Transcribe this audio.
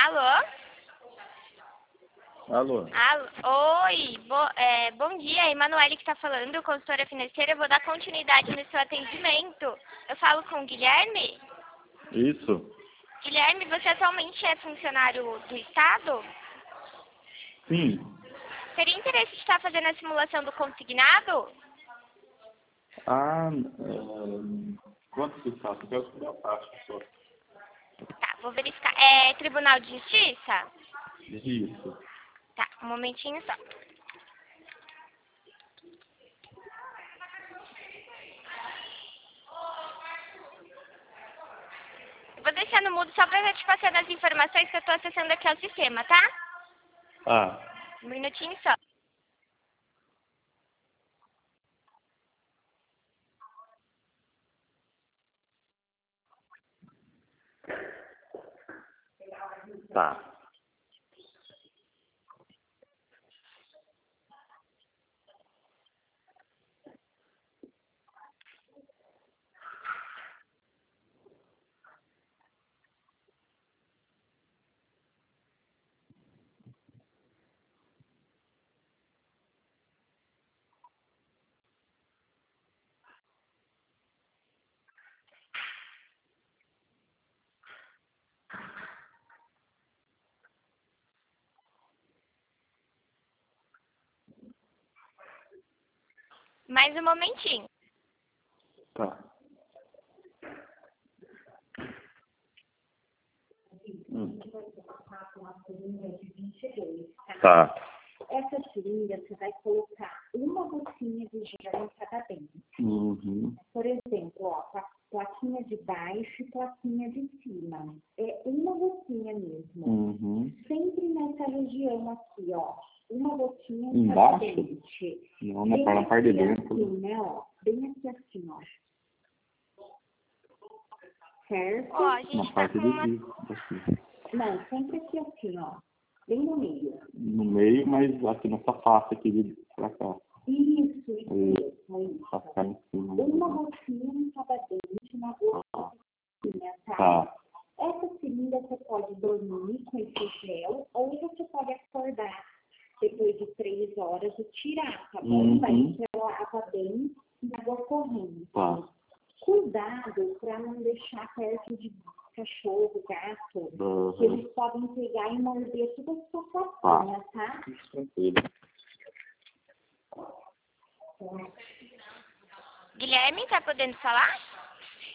Alô? Alô? Oi, bom dia, Emanuele que está falando, consultora financeira. Eu vou dar continuidade no seu atendimento. Eu falo com o Guilherme? Isso? Guilherme, você atualmente é funcionário do Estado? Sim. Teria interesse de estar fazendo a simulação do consignado? Quanto que está? Eu quero saber a taxa só. Tá, vou verificar. É Tribunal de Justiça? Isso. Tá, um momentinho só. Eu vou deixar no mudo só para te passar as informações que eu estou acessando aqui ao sistema, tá? Um minutinho só. Tá. Mais um momentinho. Tá. Tá. Essa seringa você vai colocar uma gotinha de gel em cada dente. Uhum. Por exemplo, ó, plaquinha de baixo e plaquinha de cima. É uma gotinha mesmo. Uhum. Sempre nessa região aqui, ó. Uma gotinha em Embaixo? cada dente. Não, na parte de dentro. Assim, né, ó. Bem aqui assim, ó. Certo? Ó, a gente Na tá parte com de uma... daqui. Não, sempre aqui assim, ó. Bem no meio. No meio, mas aqui nessa face aqui de pra cá. Isso mesmo. Pra ficar em cima. Uma gotinha em cada dente, uma gotinha, tá? Tá. Essa seringa você pode dormir com esse gel, ou você pode acordar depois de 3 horas e tirar, tá bom? Uhum. Vai ser água bem e água corrente. Tá. Cuidado para não deixar perto de cachorro, gato, que Uhum. eles podem pegar e morder toda a sua papinha, tá? Tranquilo. Guilherme, tá podendo falar?